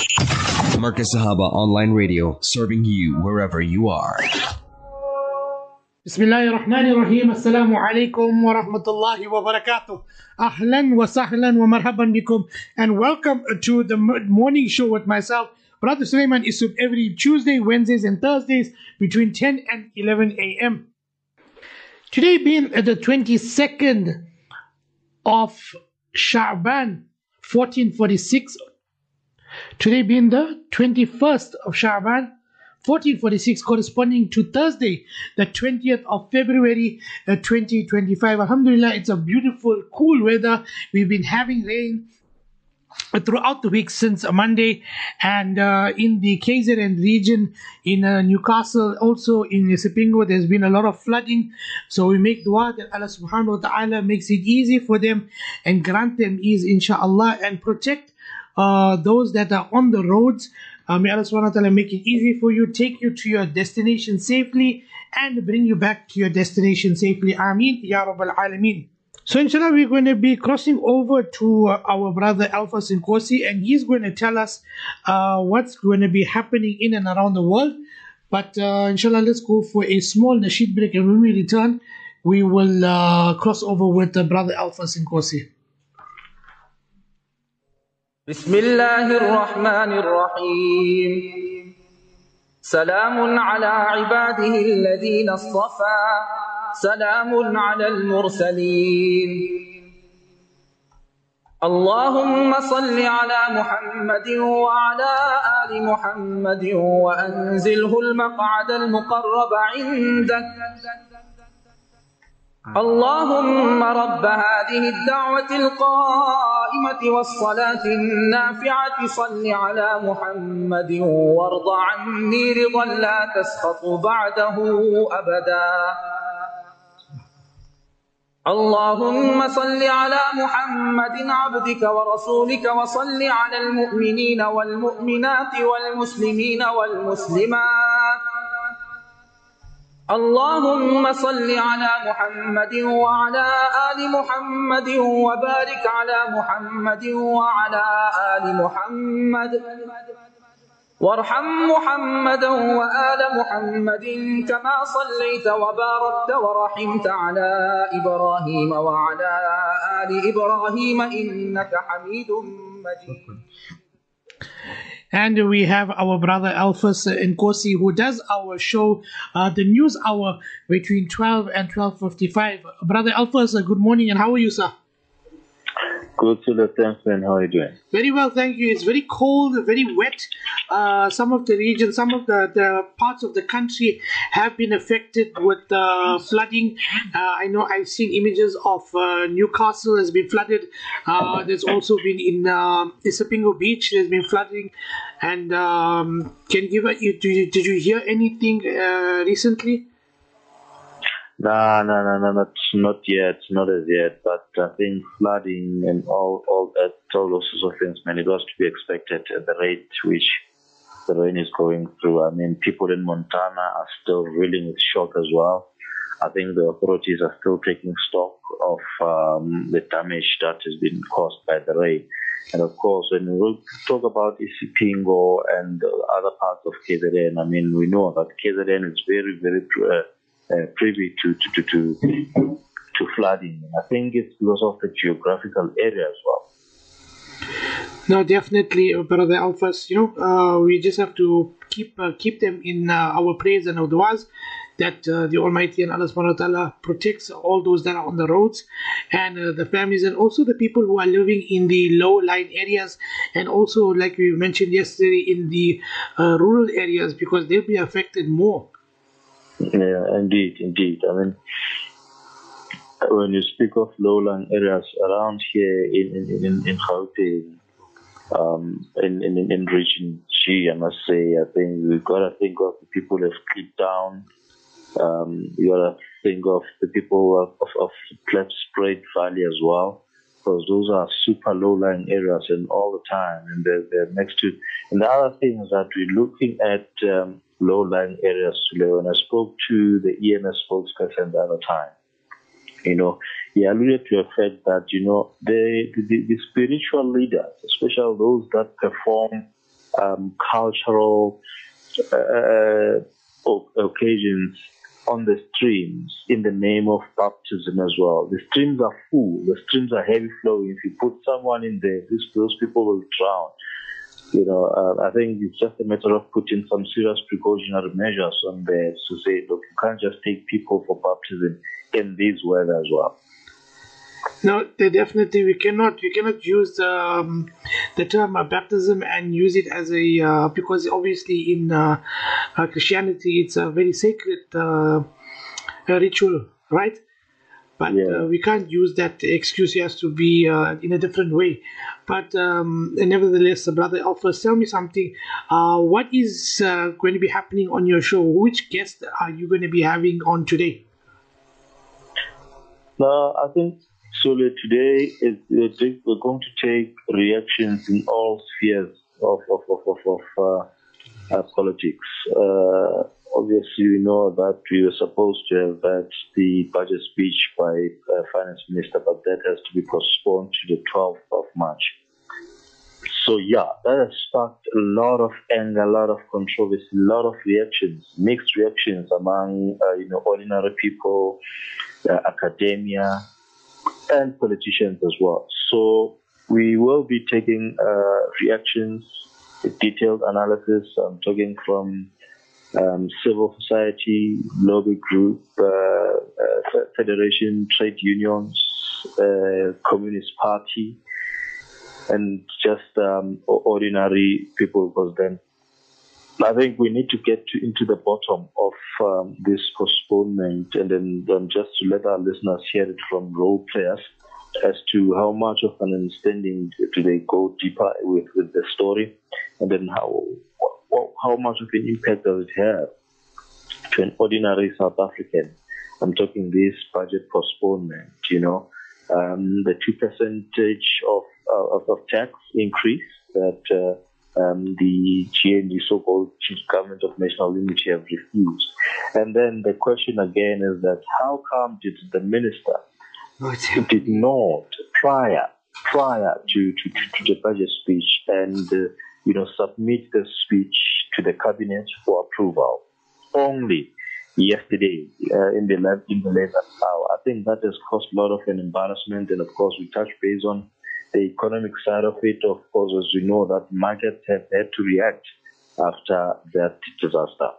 Marcus Sahaba Online Radio, serving you wherever you are. Bismillahirrahmanirrahim. Assalamu alaikum wa rahmatullahi wa barakatuh. Ahlan wa sahlan wa marhaban bikum. And welcome to the morning show with myself, Brother Sulaiman Isub, every Tuesday, Wednesdays and Thursdays between 10 and 11 a.m. Today being the 22nd of Sha'ban, 1446. Today being the 21st of Sha'ban, 1446, corresponding to Thursday, the 20th of February 2025. Alhamdulillah, it's a beautiful, cool weather. We've been having rain throughout the week since Monday, and in the KZN region, in Newcastle, also in Sipingo, there's been a lot of flooding. So we make dua that Allah subhanahu wa ta'ala makes it easy for them and grant them ease, inshallah, and protect those that are on the roads. May Allah subhanahu wa ta'ala make it easy for you, take you to your destination safely, and bring you back to your destination safely. Ameen, Ya Rabbal Alameen. So inshallah, we're going to be crossing over to our brother Alpha Sinkosi, and he's going to tell us what's going to be happening in and around the world. But inshallah, let's go for a small nasheed break, and when we return, we will cross over with brother Alpha Sinkosi. بسم الله الرحمن الرحيم سلام على عباده الذين اصطفى سلام على المرسلين اللهم صل على محمد وعلى آل محمد وأنزله المقعد المقرب عندك اللهم رب هذه الدعوة القائمة والصلاة النافعة صل على محمد وارض عني رضا لا تسخط بعده أبدا اللهم صل على محمد عبدك ورسولك وصل على المؤمنين والمؤمنات والمسلمين والمسلمات اللهم صل على محمد وعلى آل محمد وبارك على محمد وعلى آل محمد وارحم محمدا وآل محمد كما صليت وباركت ورحمت على إبراهيم وعلى آل إبراهيم إنك حميد مجيد. And we have our brother Alphas Nkosi, who does our show, the news hour, between 12 and 12:55. Brother Alphas, good morning, and how are you, sir? Good, sir. Thanks, man. How are you doing? Very well, thank you. It's very cold, very wet. Some of the regions, some of the parts of the country have been affected with flooding. I know I've seen images of Newcastle has been flooded. There's also been in Isipingo Beach, there's been flooding. And did you hear anything recently? No, not yet, not as yet. But I think flooding and all those sorts of things, man, it was to be expected at the rate which the rain is going through. I mean, people in Montana are still reeling with shock as well. I think the authorities are still taking stock of the damage that has been caused by the rain. And of course, when we talk about Isipingo and other parts of KZN, I mean, we know that KZN is very, very privy to flooding. I think it's because of the geographical area as well. No, definitely, Brother Alphas. We just have to keep them in our prayers and our du'as, that the Almighty and Allah subhanahu wa ta'ala protects all those that are on the roads, and the families, and also the people who are living in the low-lying areas, and also, like we mentioned yesterday, in the rural areas, because they'll be affected more. Yeah, indeed. I mean, when you speak of low-lying areas around here in Gauteng, in region G, I must say, I think we've got to think of the people who have clipped down. You got to think of the people of Klipspruit Valley as well, because those are super low-lying areas and all the time, and they're next to. And the other thing is that we're looking at low-lying areas today. When I spoke to the EMS spokesperson the other time, he alluded to the fact that, the spiritual leaders, especially those that perform cultural occasions on the streams in the name of baptism as well. The streams are full. The streams are heavy flowing. If you put someone in there, those people will drown. I think it's just a matter of putting some serious precautionary measures on there to say, look, you can't just take people for baptism in this weather as well. No, definitely we cannot use the term baptism and use it as a because obviously in Christianity it's a very sacred ritual, right? But we can't use that excuse. It has to be in a different way. But nevertheless, Brother Alphas, tell me something. What is going to be happening on your show? Which guest are you going to be having on today? No, I think Sule, today we're going to take reactions in all spheres of politics. Obviously, we know that we were supposed to have had the budget speech by Finance Minister, but that has to be postponed to the 12th of March. So, that has sparked a lot of anger, a lot of controversy, a lot of reactions, mixed reactions among, ordinary people, academia, and politicians as well. So, we will be taking reactions, detailed analysis. I'm talking from civil society, lobby group, federation, trade unions, Communist Party, and just ordinary people, because then I think we need to get into the bottom of this postponement, and then just to let our listeners hear it from role players as to how much of an understanding do they go deeper with the story, and then how much of an impact does it have to an ordinary South African. I'm talking this budget postponement, the 2% of tax increase that the GNU, so-called Government of National Unity, have refused. And then the question again is that how come did the minister did not prior to the budget speech and submit the speech to the cabinet for approval only yesterday in the 11th hour? I think that has caused a lot of an embarrassment, and of course we touch base on the economic side of it. Of course, as we know, that markets have had to react after that disaster.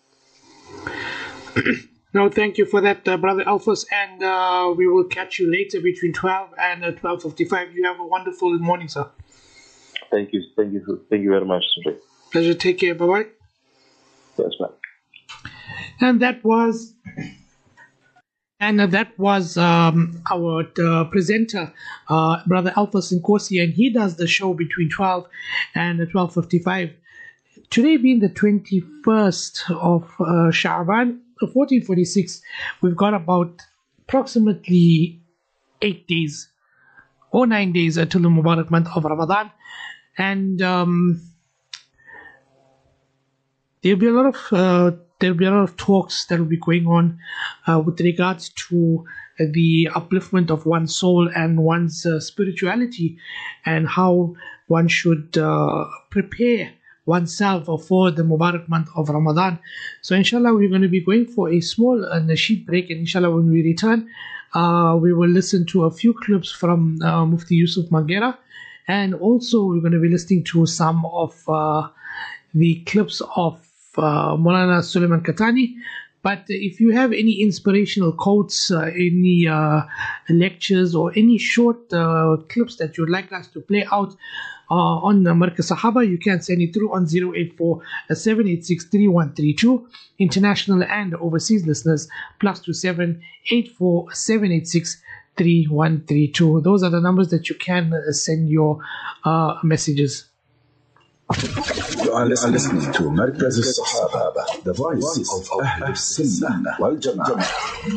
No, thank you for that, Brother Alphas, and we will catch you later between 12 and 12:55. You have a wonderful morning, sir. Thank you very much, Sule. Pleasure. Take care. Bye bye. Yes, ma'am. And that was our presenter, Brother Alphas Nkosi, and he does the show between 12 and 12:55. Today being the 21st of Sha'ban, 1446, we've got about approximately 8 days or 9 days until the Mubarak month of Ramadan, and there'll be a lot of talks that will be going on with regards to the upliftment of one's soul and one's spirituality, and how one should prepare oneself for the Mubarak month of Ramadan. So inshallah, we're going to be going for a small nasheed break, and inshallah when we return, we will listen to a few clips from Mufti Yusuf Magera, and also we're going to be listening to some of the clips of Maulana Suleiman Katani. But if you have any inspirational quotes, any lectures, or any short clips that you'd like us to play out on Markaz Sahaba, you can send it through on 084-786-3132. International and overseas listeners, +27 84-786-3132. Those are the numbers that you can send your messages. You are listening to Markaz Sahaba, the voice of Ahl Sunnah wal Jama'ah.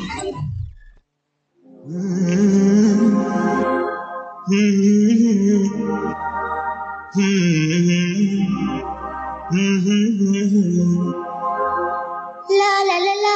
La la la la,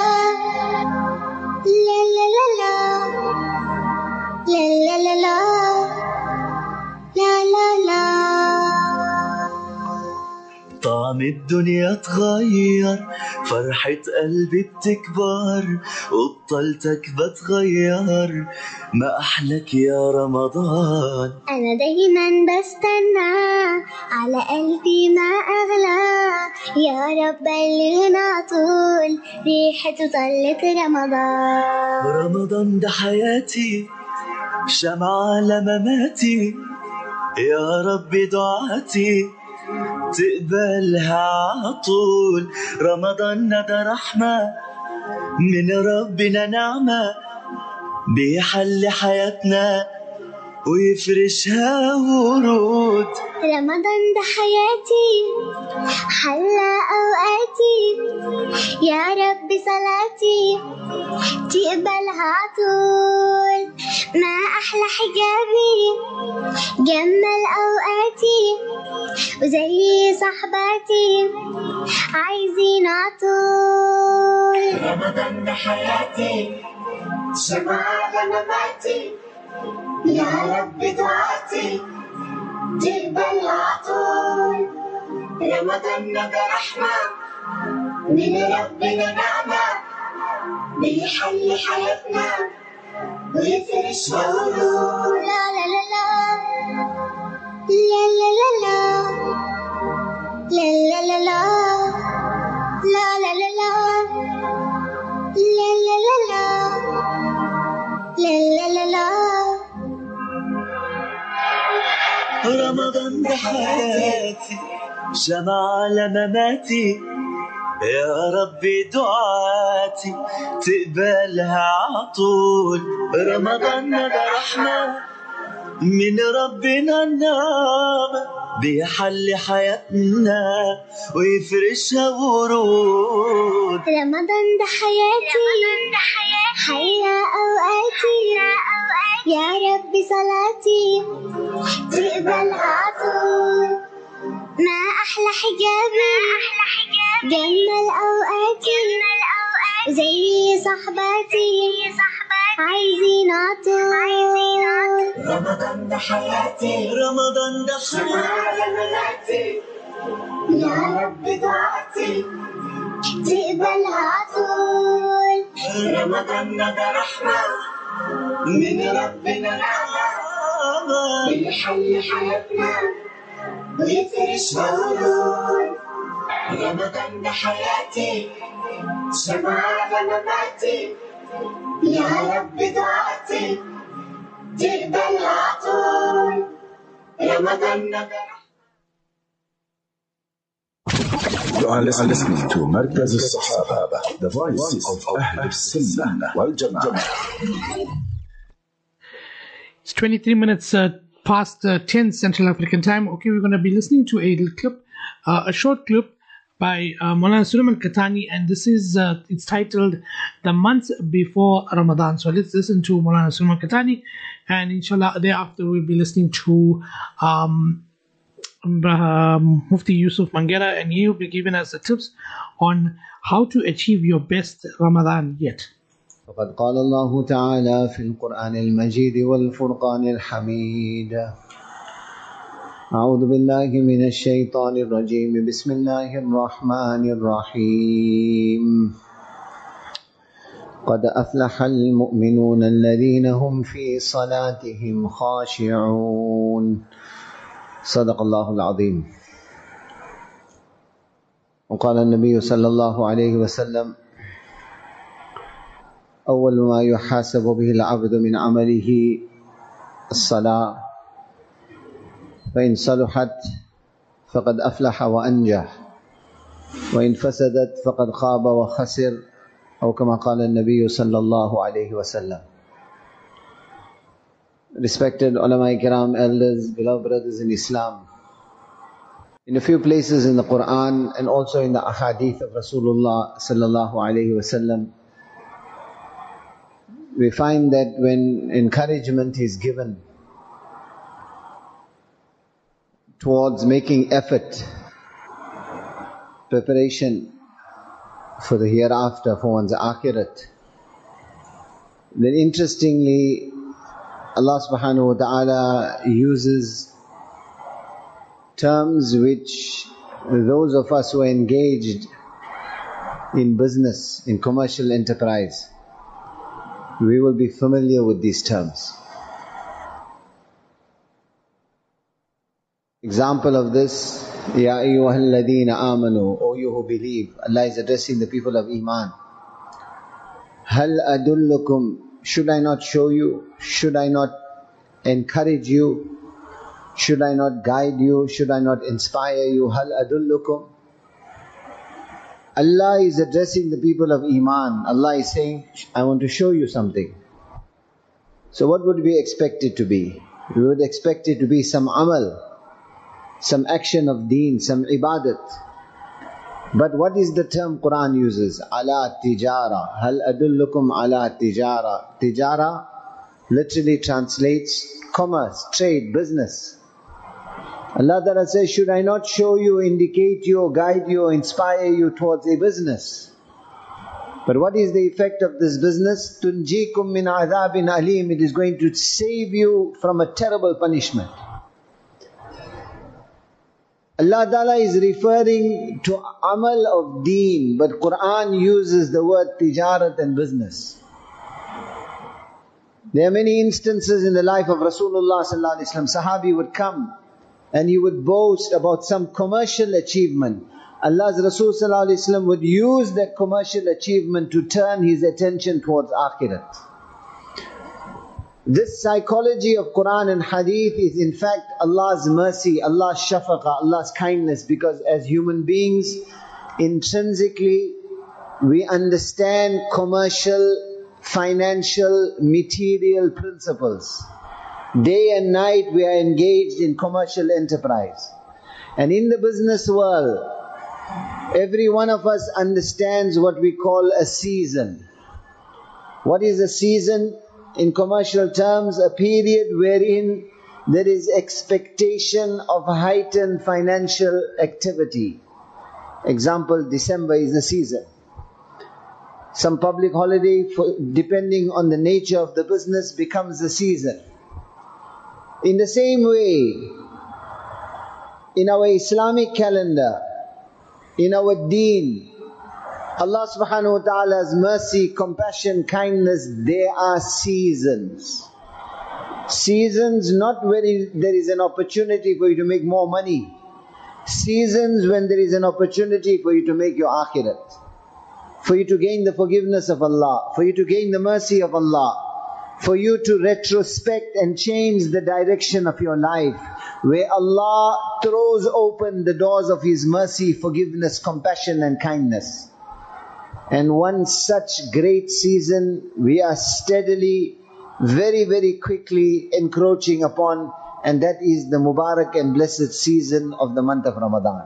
la la la la, la la la la, la la la. طعم الدنيا اتغير، فرحة قلبي بتكبر، وبطلتك بتغير، ما أحلك يا رمضان. أنا دايما بستنى على قلبي ما أغلى، يا رب بلغنا طول ريحته طلت رمضان. رمضان ده حياتي، شمعة على مماتي، يا رب دعاتي تقبلها عطول. رمضان ده رحمة من ربنا، نعمة بيحل حياتنا ويفرشها ورود. رمضان ده حياتي، حلى أوقاتي، يا رب صلاتي تقبلها عطول. ما أحلى حجابي جمل أوقاتي، وزي صحباتي عايزين عطول. رمضان ده حياتي، شمعة على مماتي، يا رب دعاتي تقبلها عطول. رمضان ده رحمة من ربنا، نعمة بيحل حياتنا ويفرش ورود. لا لا لا لا لا لا لا لا لا لا لا لا لا لا لا لا لا لا. رمضان ده حياتي، شمعة على مماتي، يا ربي دعاتي تقبلها عطول. رمضان ده رحمة من ربنا، النعمة بيحل حياتنا ويفرشها ورود. رمضان ده حياتي، حيا أوقاتي، يا رب صلاتي تقبلها عطول. ما أحلى حجابي جمل أوقاتي، زي صحباتي عايزين عطول. رمضان ده حياتي، رمضان ده شمعة على مماتي، يا رب دعاتي تقبلها عطول. رمضان ده رحمة من ربنا، نعمة بيحل حياتنا ويفرش ورود. رمضان ده حياتي، شمعة على مماتي، يا رب دعاتي تقبلها عطول. رمضان ده You are listening to مركز الصحابة, the voice of أهل السنة والجماعة. It's 23 minutes past 10 Central African time. Okay, we're going to be listening to a little clip, a short clip by Maulana Sulaiman Katani, and this is it's titled "The Month Before Ramadan." So let's listen to Maulana Sulaiman Katani, and inshallah thereafter we'll be listening to Mufti Yusuf Mangera, and he will be giving us the tips on how to achieve your best Ramadan yet. فقد قال الله تعالى في القرآن المجيد والفرقان الحميد: أعوذ بالله من الشيطان الرجيم، بسم الله الرحمن الرحيم. قد أفلح المؤمنون الذين هم في صلاتهم خاشعون. صدق الله العظيم. وقال النبي صلى الله عليه وسلم: أول ما يحاسب به العبد من عمله الصلاة، فإن صلحت فقد أفلح وأنجح، وإن فسدت فقد خاب وخسر، أو كما قال النبي صلى الله عليه وسلم. Respected ulama kiram, elders, beloved brothers in Islam, in a few places in the Quran and also in the ahadith of Rasulullah sallallahu alayhi wasallam, we find that when encouragement is given towards making effort, preparation for the hereafter, for one's akhirat, then interestingly Allah subhanahu wa ta'ala uses terms which those of us who are engaged in business, in commercial enterprise, we will be familiar with these terms. Example of this, Ya ayyuhalladheena amanu, O you who believe. Allah is addressing the people of Iman. Hal adullukum, should I not show you? Should I not encourage you? Should I not guide you? Should I not inspire you? Hal adullukum. Allah is addressing the people of Iman. Allah is saying, I want to show you something. So what would we expect it to be? We would expect it to be some amal, some action of deen, some ibadat. But what is the term Quran uses? Ala tijara. Hal adullukum ala tijara. Tijara literally translates commerce, trade, business. Allah Ta'ala says, should I not show you, indicate you, guide you, inspire you towards a business? But what is the effect of this business? Tunjikum min adhabin alim. It is going to save you from a terrible punishment. Allah Ta'ala is referring to amal of deen, but Quran uses the word tijarat and business. There are many instances in the life of Rasulullah sallallahu alaihi wasallam. Sahabi would come and he would boast about some commercial achievement. Allah's Rasul sallallahu alaihi wasallam would use that commercial achievement to turn his attention towards akhirat. This psychology of Quran and Hadith is in fact Allah's mercy, Allah's shafaqah, Allah's kindness, because as human beings, intrinsically we understand commercial, financial, material principles. Day and night we are engaged in commercial enterprise. And in the business world, every one of us understands what we call a season. What is a season? In commercial terms, a period wherein there is expectation of heightened financial activity. Example, December is the season. Some public holiday, depending on the nature of the business, becomes the season. In the same way, in our Islamic calendar, in our deen, Allah subhanahu wa ta'ala's mercy, compassion, kindness, there are seasons. Seasons not where there is an opportunity for you to make more money. Seasons when there is an opportunity for you to make your akhirat. For you to gain the forgiveness of Allah. For you to gain the mercy of Allah. For you to retrospect and change the direction of your life. Where Allah throws open the doors of His mercy, forgiveness, compassion and kindness. And one such great season we are steadily, very, very quickly encroaching upon, and that is the Mubarak and blessed season of the month of Ramadan.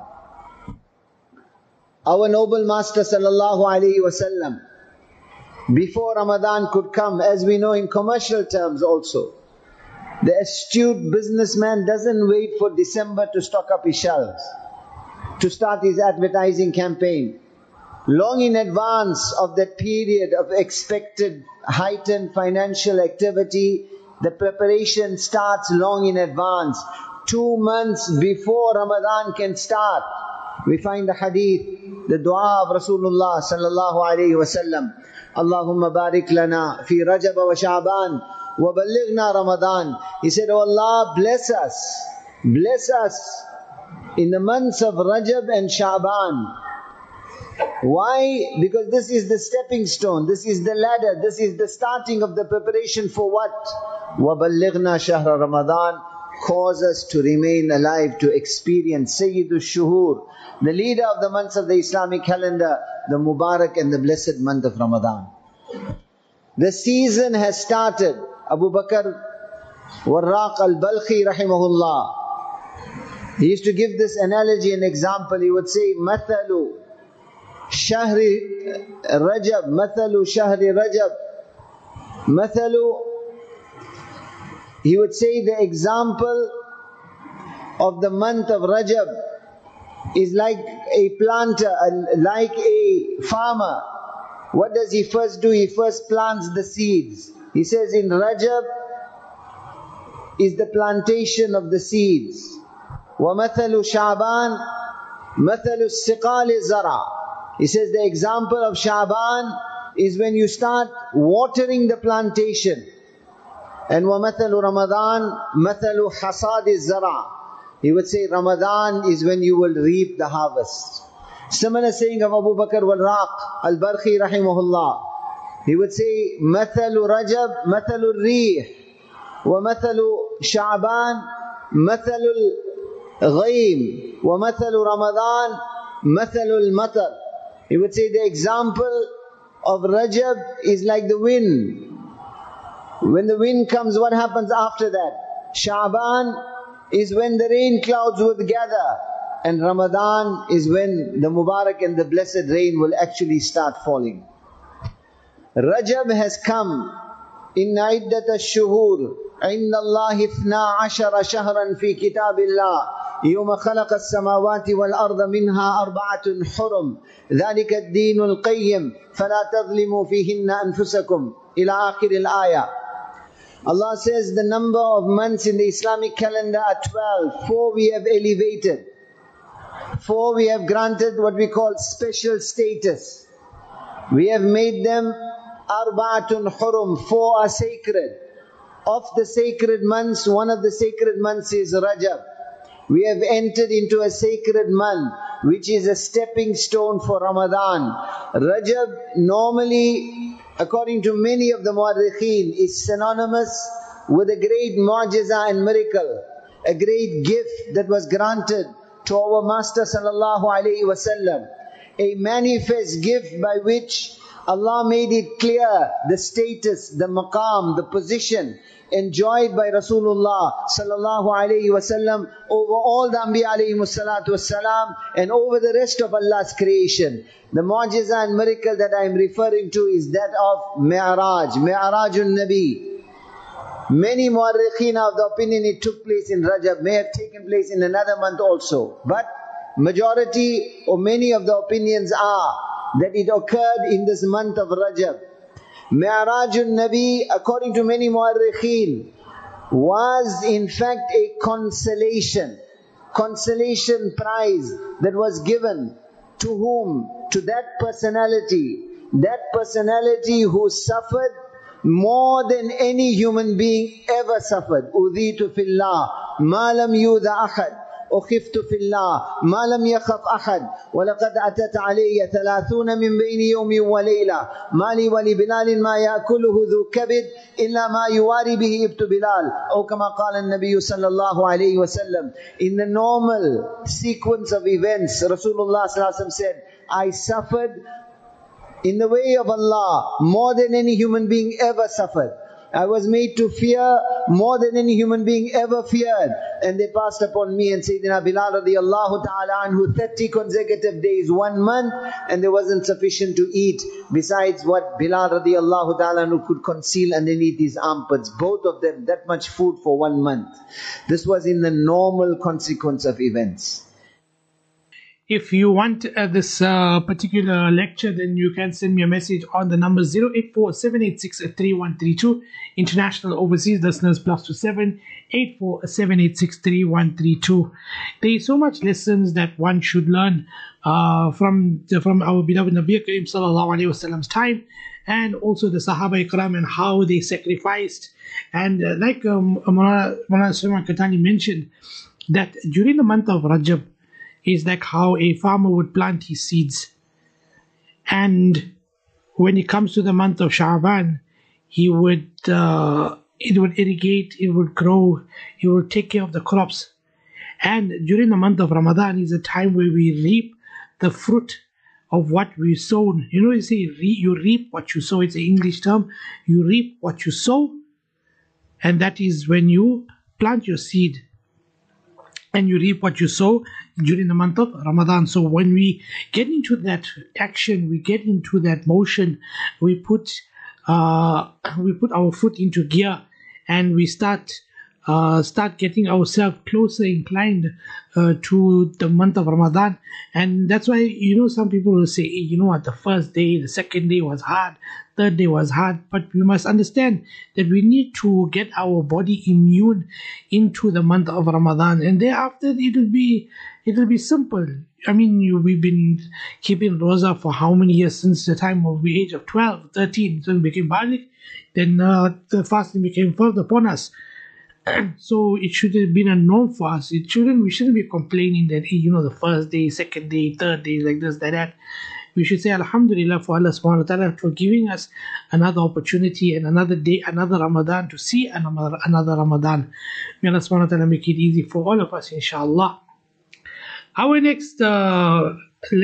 Our noble Master sallallahu alaihi wasallam, before Ramadan could come, as we know in commercial terms also, the astute businessman doesn't wait for December to stock up his shelves, to start his advertising campaign. Long in advance of that period of expected heightened financial activity, the preparation starts long in advance. 2 months before Ramadan can start, we find the hadith, the dua of Rasulullah sallallahu alaihi wasallam. Allahumma barik lana fi Rajab wa Sha'ban wa ballighna Ramadan. He said, Oh Allah, bless us in the months of Rajab and Sha'ban. Why? Because this is the stepping stone, this is the ladder, this is the starting of the preparation for what? وَبَلِّغْنَا شَهْرَ Ramadan. Cause us to remain alive, to experience Sayyidul Shuhur, the leader of the months of the Islamic calendar, the Mubarak and the blessed month of Ramadan. The season has started. Abu Bakr Warraq al-Balkhi rahimahullah, he used to give this analogy and example. He would say, مَثَلُ Shahri Rajab, Mathalu Shahri Rajab, Mathalu, he would say the example of the month of Rajab is like a planter, like a farmer. What does he first do? He first plants the seeds. He says in Rajab is the plantation of the seeds. وَمَثَلُ Sha'ban مَثَلُ السِّقَالِ الزَّرَعِ. He says the example of Sha'ban is when you start watering the plantation. And وَمَثَلُ رَمَضَانِ مَثَلُ حَصَادِ الزَّرَعِ. He would say Ramadan is when you will reap the harvest. Similar saying of Abu Bakr wal-Raq al-Barqi rahimahullah. He would say مَثَلُ رَجَبْ مَثَلُ الرِّيحِ وَمَثَلُ شَعْبَانِ مَثَلُ الْغَيْمِ وَمَثَلُ رَمَضَانِ مَثَلُ الْمَطَرِ. He would say the example of Rajab is like the wind. When the wind comes, what happens after that? Sha'ban is when the rain clouds would gather, and Ramadan is when the Mubarak and the blessed rain will actually start falling. Rajab has come. Inna iddat ash-shuhur inda Allahi 12 shahran fi kitabillah yawma khalaqa as-samawati wal arda minha arba'atun hurum dhalika ad-din al-qayyim fala tadhlimu fihinna anfusakum ila akhir al-ayah. Allah says the number of months in the Islamic calendar are 12. 4 we have elevated. 4 we have granted what we call special status. We have made them Arba'atun Hurum. 4 are sacred. Of the sacred months, one of the sacred months is Rajab. We have entered into a sacred month, which is a stepping stone for Ramadan. Rajab normally, according to many of the mu'arrikheen, is synonymous with a great mu'jiza and miracle, a great gift that was granted to our Master sallallahu alaihi wasallam, a manifest gift by which Allah made it clear the status, the maqam, the position enjoyed by Rasulullah sallallahu alaihi wasallam over all the Anbiya alayhi salatu wassalam and over the rest of Allah's creation. The mu'jiza and miracle that I am referring to is that of Mi'raj, Mi'rajun Nabi. Many mu'arrikheen are of the opinion it took place in Rajab, may have taken place in another month also. But majority or many of the opinions are that it occurred in this month of Rajab. Mi'rajun Nabi, according to many mu'arrikheen, was in fact a consolation prize that was given to whom? To that personality who suffered more than any human being ever suffered. Udhitu fillah, ma lam yudha ahad. أخفت في الله ما لم يخف أحد ولقد أتت علي 30 من بين يوم وليلة ما لي ولبلال ما يأكله ذو كبد إلا ما يواري به ابت بلال أو كما قال النبي صلى الله عليه وسلم. In the normal sequence of events, Rasulullah sallallahu alaihi wasallam said, I suffered in the way of Allah more than any human being ever suffered. I was made to fear more than any human being ever feared. And they passed upon me and Sayyidina Bilal radiallahu ta'ala anhu 30 consecutive days, 1 month, and there wasn't sufficient to eat besides what Bilal radiallahu ta'ala anhu could conceal underneath his armpits. Both of them, that much food for 1 month. This was in the normal consequence of events. If you want this particular lecture, then you can send me a message on the number 084-786-3132. International overseas listeners +27 84-786-3132. There is so much lessons that one should learn from our beloved Nabi Karim sallallahu alaihi wasallam's time, and also the Sahaba Ikram and how they sacrificed. And like Maulana Sulaiman Katani mentioned, that during the month of Rajab, is like how a farmer would plant his seeds, and when it comes to the month of Sha'ban, he would it would irrigate, it would grow, he would take care of the crops. And during the month of Ramadan is a time where we reap the fruit of what we sown. You know, you say you reap what you sow. It's an English term. You reap what you sow, and that is when you plant your seed. And you reap what you sow during the month of Ramadan. So when we get into that action, we get into that motion, we put our foot into gear, and we start start getting ourselves closer inclined to the month of Ramadan. And that's why, some people will say, what, the first day, the second day was hard, third day was hard. But we must understand that we need to get our body immune into the month of Ramadan, and thereafter it'll be simple. I mean, we've been keeping Roza for how many years? Since the time of the age of 12, 13, so we became Baligh. Then the fasting became further upon us. So it should have been a norm for us. We shouldn't be complaining that, the first day, second day, third day, like this, like that. We should say Alhamdulillah for Allah subhanahu wa ta'ala for giving us another opportunity and another day, another Ramadan, to see another Ramadan. May Allah subhanahu wa ta'ala make it easy for all of us, inshallah. Our next clip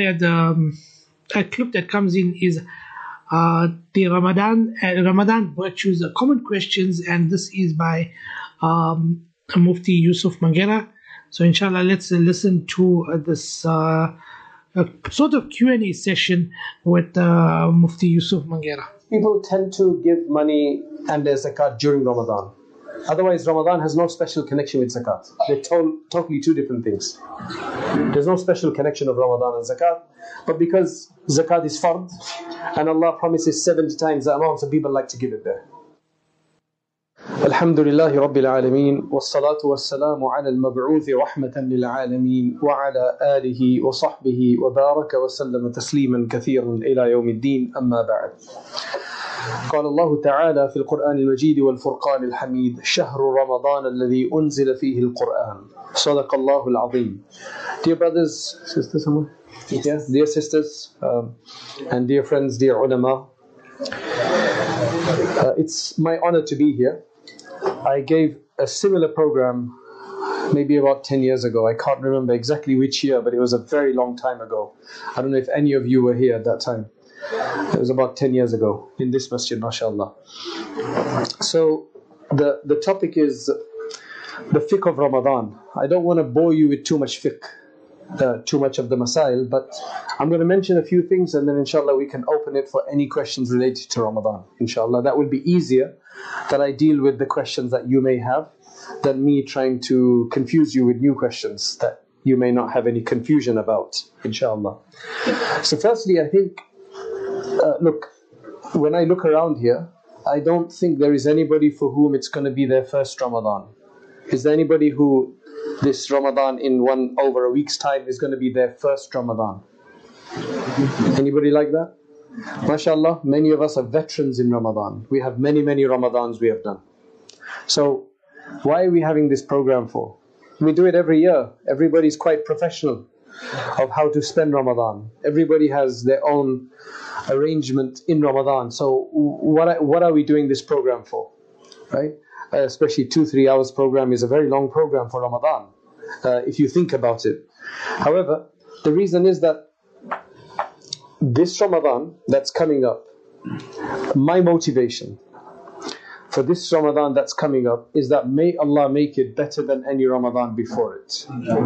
that comes in is the Ramadan virtues, common questions, and this is by Mufti Yusuf Mangera. So inshallah, let's listen to this sort of Q&A session with Mufti Yusuf Mangera. People tend to give money and their zakat during Ramadan. Otherwise, Ramadan has no special connection with zakat. They're totally two different things. There's no special connection of Ramadan and zakat. But because zakat is fard, and Allah promises 70 times the amount, so people like to give it there. Alhamdulillahi Rabbil Alameen, wassalatu wassalamu ala al-mab'uthi rahmatan lil alameen, wa ala alihi wa sahbihi wa baraka wa sallama tasliman kathiran ila yawmiddin, amma ba'd. قال الله تعالى في القرآن المجيد والفرقان الحميد شهر رمضان الذي أنزل فيه القرآن صدق الله العظيم. Dear brothers, sisters, dear sisters, and dear friends, dear ulama, it's my honor to be here. I gave a similar program maybe about 10 years ago. I can't remember exactly which year, but it was a very long time ago. I don't know if any of you were here at that time. It was about 10 years ago in this masjid, mashallah. So the topic is the fiqh of Ramadan. I don't want to bore you with too much fiqh, too much of the masail, but I'm going to mention a few things, and then inshallah we can open it for any questions related to Ramadan. Inshallah, that will be easier, that I deal with the questions that you may have, than me trying to confuse you with new questions that you may not have any confusion about, inshallah. So firstly, I think, look, when I look around here, I don't think there is anybody for whom it's going to be their first Ramadan. Is there anybody who this Ramadan in over a week's time is going to be their first Ramadan? Anybody like that? MashaAllah, many of us are veterans in Ramadan. We have many Ramadans we have done. So why are we having this program for? We do it every year. Everybody's quite professional of how to spend Ramadan. Everybody has their own arrangement in Ramadan. So what are we doing this program for? Right? Especially 2-3 hours program is a very long program for Ramadan, if you think about it. However, the reason is that this Ramadan that's coming up, my motivation for this Ramadan that's coming up is that may Allah make it better than any Ramadan before it.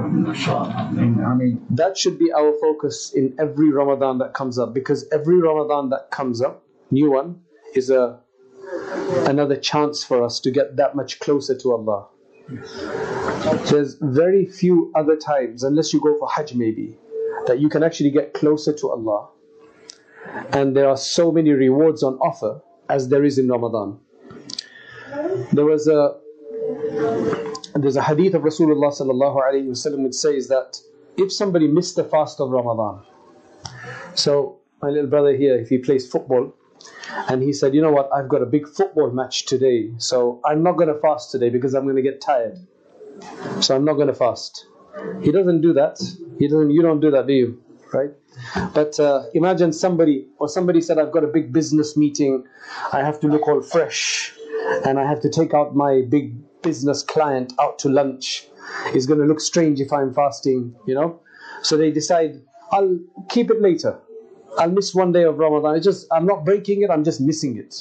That should be our focus in every Ramadan that comes up, because every Ramadan that comes up, new one, is another chance for us to get that much closer to Allah. There's very few other times, unless you go for Hajj maybe, that you can actually get closer to Allah. And there are so many rewards on offer as there is in Ramadan. There's a hadith of Rasulullah sallallahu alaihi wasallam which says that if somebody missed the fast of Ramadan, so my little brother here, if he plays football, and he said, you know what, I've got a big football match today, so I'm not going to fast today because I'm going to get tired, so I'm not going to fast. He doesn't do that. You don't do that, do you? Right? But imagine somebody said, I've got a big business meeting, I have to look all fresh, and I have to take out my big business client out to lunch. It's going to look strange if I'm fasting, So they decide, I'll keep it later. I'll miss one day of Ramadan. I'm not breaking it, I'm just missing it.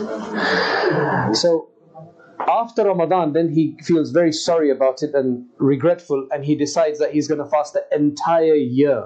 So after Ramadan, then he feels very sorry about it and regretful, and he decides that he's going to fast the entire year.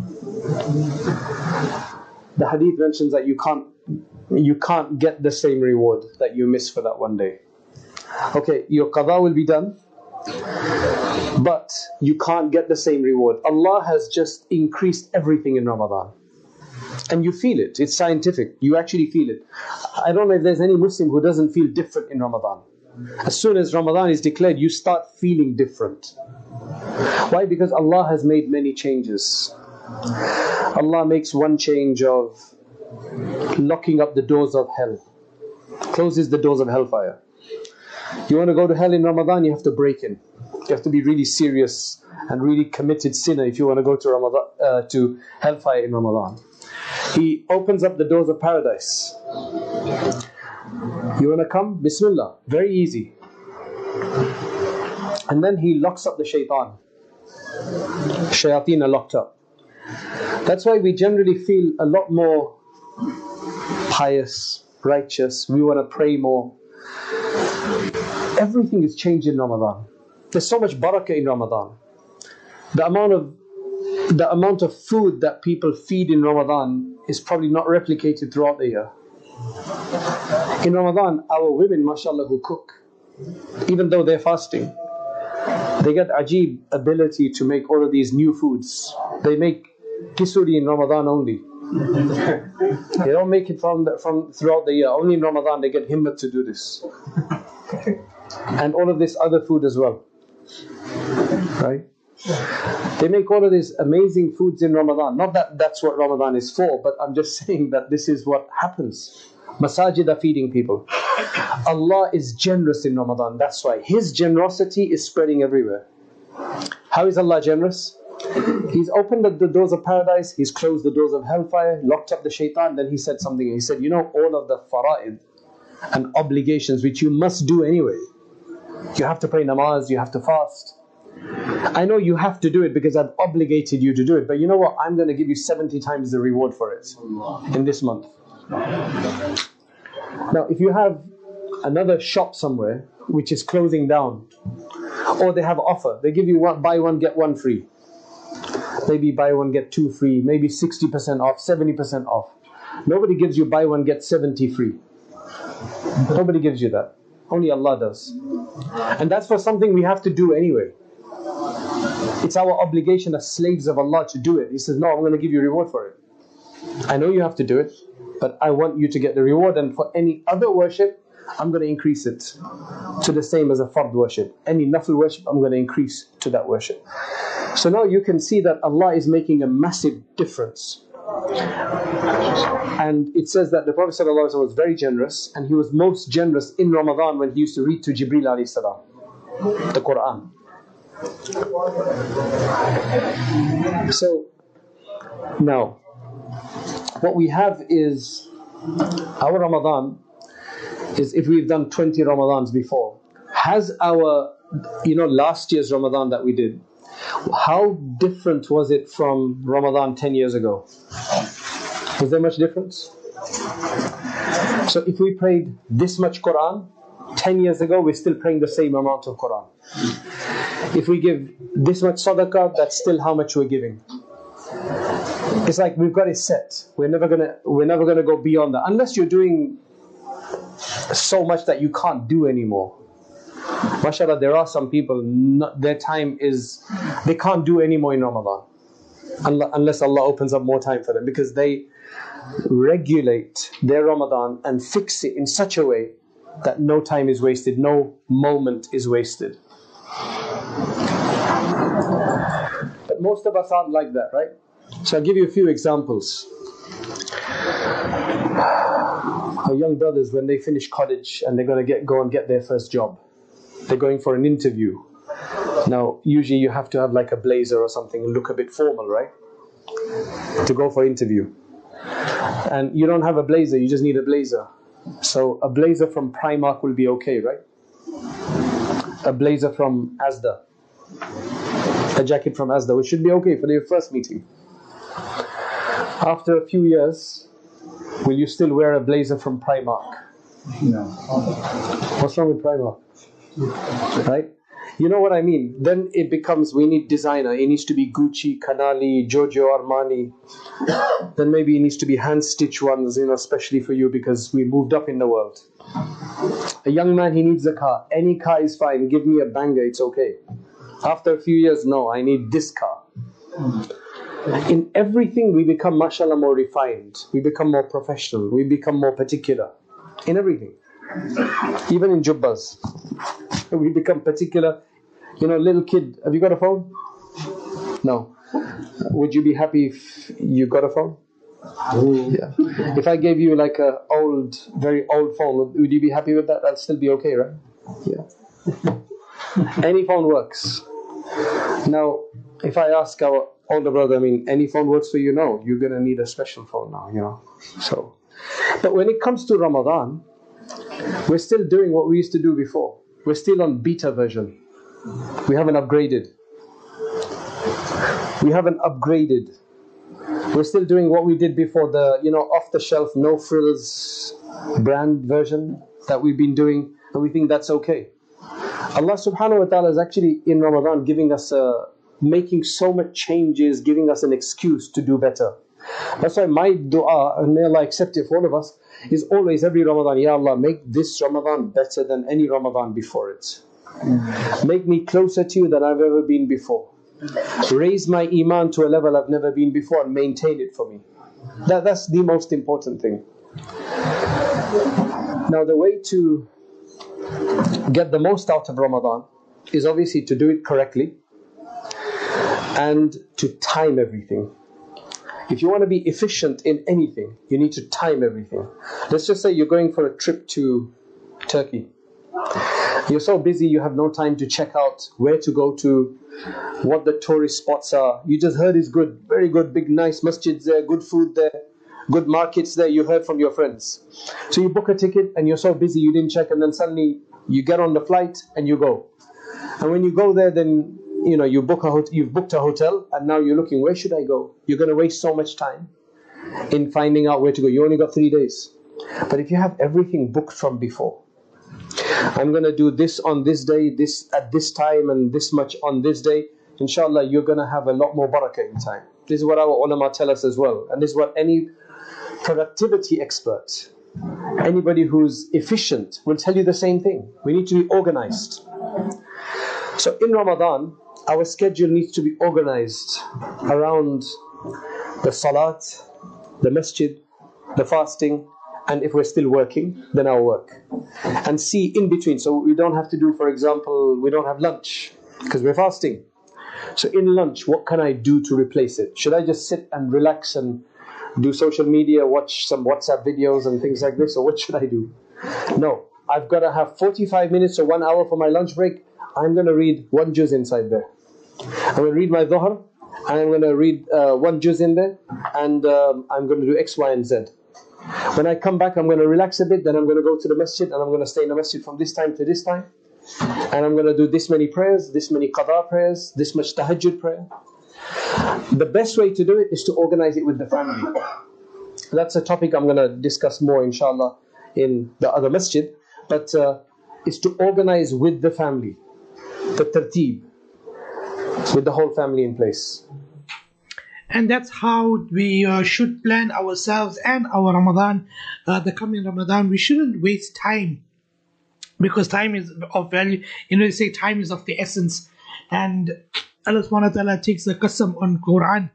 The hadith mentions that you can't get the same reward that you miss for that one day. Okay, your qada will be done, but you can't get the same reward. Allah has just increased everything in Ramadan. And you feel it. It's scientific. You actually feel it. I don't know if there's any Muslim who doesn't feel different in Ramadan. As soon as Ramadan is declared, you start feeling different. Why? Because Allah has made many changes. Allah makes one change of locking up the doors of hell, closes the doors of hellfire. You want to go to hell in Ramadan, you have to break in. You have to be really serious and really committed sinner if you want to go to Ramadan, to hellfire in Ramadan. He opens up the doors of paradise. You want to come? Bismillah. Very easy. And then He locks up the shaitan. Shayateen are locked up. That's why we generally feel a lot more pious, righteous. We want to pray more. Everything is changed in Ramadan. There's so much barakah in Ramadan. The amount of food that people feed in Ramadan is probably not replicated throughout the year. In Ramadan, our women, mashallah, who cook, even though they're fasting, they get ajib ability to make all of these new foods. They make kisuri in Ramadan only. They don't make it from throughout the year. Only in Ramadan they get himmat to do this. And all of this other food as well. Right? They make all of these amazing foods in Ramadan. Not that that's what Ramadan is for, but I'm just saying that this is what happens. Masajid are feeding people. Allah is generous in Ramadan. That's why His generosity is spreading everywhere. How is Allah generous? He's opened up the doors of paradise, He's closed the doors of hellfire, locked up the shaitan. Then He said something. He said, you know, all of the fara'id and obligations which you must do anyway. You have to pray namaz, you have to fast. I know you have to do it because I've obligated you to do it, but you know what? I'm going to give you 70 times the reward for it in this month. Now, if you have another shop somewhere which is closing down, or they have an offer, they give you buy one get one free. Maybe buy one get two free, maybe 60% off, 70% off. Nobody gives you buy one get 70 free. Nobody gives you that. Only Allah does. And that's for something we have to do anyway. It's our obligation as slaves of Allah to do it. He says, no, I'm going to give you a reward for it. I know you have to do it, but I want you to get the reward. And for any other worship, I'm going to increase it to the same as a fard worship. Any nafil worship, I'm going to increase to that worship. So now you can see that Allah is making a massive difference. And it says that the Prophet ﷺ was very generous, and he was most generous in Ramadan when he used to read to Jibreel alayhi salam, the Quran. So now what we have is our Ramadan is, if we've done 20 Ramadans before, has our, last year's Ramadan that we did, how different was it from Ramadan 10 years ago? Was there much difference? So if we prayed this much Quran 10 years ago, we're still praying the same amount of Quran. If we give this much sadaqah, that's still how much we're giving. It's like we've got it set. We're never gonna go beyond that, unless you're doing so much that you can't do anymore. MashaAllah, there are some people, their time is, they can't do any more in Ramadan unless Allah opens up more time for them, because they regulate their Ramadan and fix it in such a way that no time is wasted, no moment is wasted. But most of us aren't like that, right? So I'll give you a few examples. Our young brothers, when they finish college and they're going to go and get their first job, they're going for an interview. Now, usually you have to have like a blazer or something and look a bit formal, right? To go for interview. And you don't have a blazer, you just need a blazer. So a blazer from Primark will be okay, right? A blazer from Asda, a jacket from Asda, which should be okay for your first meeting. After a few years, will you still wear a blazer from Primark? No. What's wrong with Primark? Right? You know what I mean? Then it becomes, we need designer. It needs to be Gucci, Canali, Giorgio Armani. Then maybe it needs to be hand-stitched ones, especially for you because we moved up in the world. A young man, he needs a car. Any car is fine. Give me a banger, it's okay. After a few years, no, I need this car. In everything, we become, mashallah, more refined. We become more professional. We become more particular. In everything. Even in jubbas. We become particular. You know, little kid, have you got a phone? No. Would you be happy if you got a phone? Yeah. If I gave you like a old, very old phone, would you be happy with that? That'll still be okay, right? Yeah. Any phone works. Now, if I ask our older brother, I mean, any phone works for you? No, you're going to need a special phone now, you know. So, but when it comes to Ramadan, we're still doing what we used to do before. We're still on beta version. We haven't upgraded. We haven't upgraded. We're still doing what we did before, the, you know, off-the-shelf, no-frills brand version that we've been doing, and we think that's okay. Allah subhanahu wa ta'ala is actually in Ramadan giving us making so much changes, giving us an excuse to do better. That's why my dua, and may Allah accept it for all of us, is always every Ramadan, Ya Allah, make this Ramadan better than any Ramadan before it. Make me closer to you than I've ever been before. Raise my iman to a level I've never been before and maintain it for me. That's the most important thing. Now the way to get the most out of Ramadan is obviously to do it correctly and to time everything. If you want to be efficient in anything, you need to time everything. Let's just say you're going for a trip to Turkey. You're so busy, you have no time to check out where to go to, what the tourist spots are. You just heard is good, very good, big nice masjids there, good food there, good markets there, you heard from your friends. So you book a ticket and you're so busy you didn't check, and then suddenly you get on the flight and you go. And when you go there, then you know you've booked a hotel, and now you're looking, where should I go? You're going to waste so much time in finding out where to go. You only got 3 days. But if you have everything booked from before, I'm going to do this on this day, this at this time, and this much on this day, inshallah you're going to have a lot more barakah in time. This is what our ulama tell us as well, and this is what any productivity expert, anybody who's efficient will tell you the same thing. We need to be organized. So in Ramadan, our schedule needs to be organized around the salat, the masjid, the fasting, and if we're still working, then our work. And see in between, so we don't have to do, for example, we don't have lunch because we're fasting. So in lunch, what can I do to replace it? Should I just sit and relax and do social media, watch some WhatsApp videos and things like this, or what should I do? No, I've got to have 45 minutes or 1 hour for my lunch break. I'm going to read 1 juz inside there. I'm going to read my dhuhr, and I'm going to read 1 juz in there, and I'm going to do X, Y, and Z. When I come back, I'm going to relax a bit, then I'm going to go to the masjid, and I'm going to stay in the masjid from this time to this time. And I'm going to do this many prayers, this many qada prayers, this much tahajjud prayer. The best way to do it is to organize it with the family. That's a topic I'm going to discuss more, inshallah, in the other masjid. But it's to organize with the family, the tarteeb, with the whole family in place. And that's how we should plan ourselves and our Ramadan, the coming Ramadan. We shouldn't waste time, because time is of value. You know, they say time is of the essence. And Allah subhanahu wa ta'ala takes a qasam on Quran.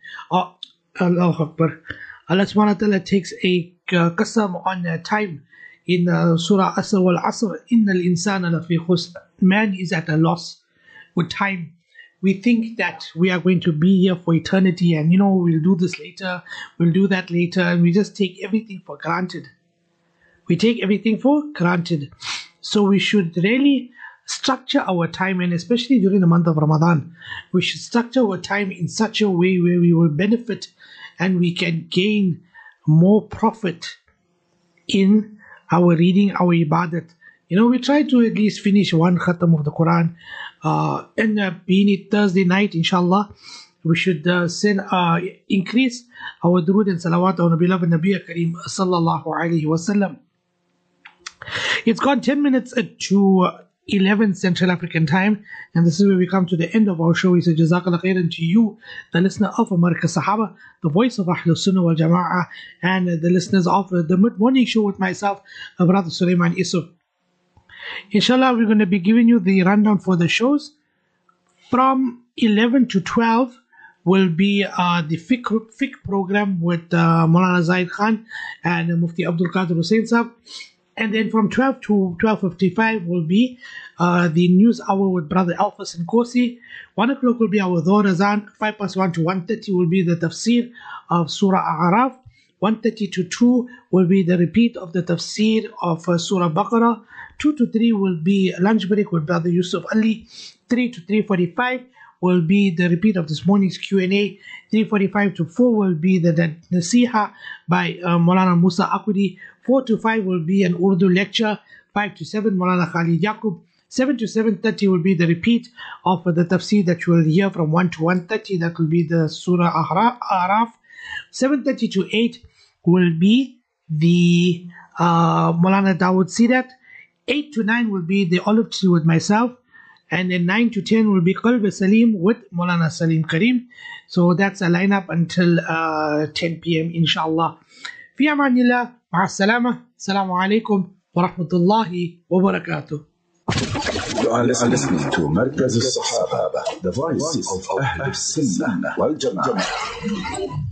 Allahu Akbar. Allah subhanahu wa ta'ala takes a qasam on time in Surah Asr wal Asr. Innal insana lafi khusr. Man is at a loss with time. We think that we are going to be here for eternity, and you know, we'll do this later, we'll do that later, and we just take everything for granted. We take everything for granted. So we should really structure our time, and especially during the month of Ramadan, we should structure our time in such a way where we will benefit and we can gain more profit in our reading, our ibadat. You know, we try to at least finish 1 khatam of the Quran, and being it Thursday night, inshallah, we should increase our durood and salawat on the beloved Nabi Kareem sallallahu alayhi wa sallam. It's gone 10 minutes to 11 Central African Time. And this is where we come to the end of our show. We say Jazakallah khairan to you, the listener of Markaz Sahaba, the voice of Ahlul Sunnah wal Jama'ah, and the listeners of the mid-morning show with myself, Brother Sulaiman Yusuf. Inshallah, we're going to be giving you the rundown for the shows. From 11 to 12 will be the fiqh program with Maulana Zaid Khan and Mufti Abdul Qadir Hussain Sahab. And then from 12 to 12:55 will be the news hour with Brother Alphas and Kosi. 1 o'clock will be our Dhuhr Azan. 1 to 1:30 will be the tafsir of Surah A'raf. 1:30 to 2 will be the repeat of the tafsir of Surah Baqarah. 2 to 3 will be lunch break with Brother Yusuf Ali. 3 to 3:45 will be the repeat of this morning's Q&A. 3:45 to 4 will be the Nasiha by Maulana Musa Akwadi. 4 to 5 will be an Urdu lecture. 5 to 7 Maulana Khalid Yaqub. 7 to 7:30 will be the repeat of the tafsir that you will hear from 1 to 1:30. That will be the Surah A'raf. 7:30 to 8 will be the Maulana Dawood Sirat. 8 to 9 will be the olive tree with myself. And then 9 to 10 will be Qalb Salim with Maulana Salim Karim. So that's a lineup until 10 p.m. inshallah. Fi amanillah. Ma'as-salama. Assalamu alaikum wa rahmatullahi wa barakatuh. You are listening to Markaz al-Sahaba, the voice of Ahlul Sunnah wal Jama'ah.